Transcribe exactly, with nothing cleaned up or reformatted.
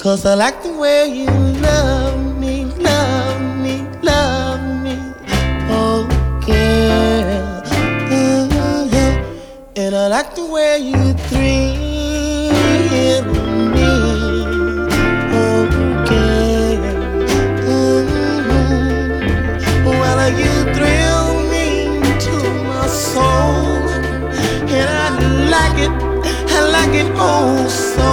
'cause I like the way you love me, love me, love me. Oh, girl. Mm-hmm. And I like the way you thrill me. Oh, girl. Mm-hmm. Well, you thrill me to my soul. And I like it, I like it oh so.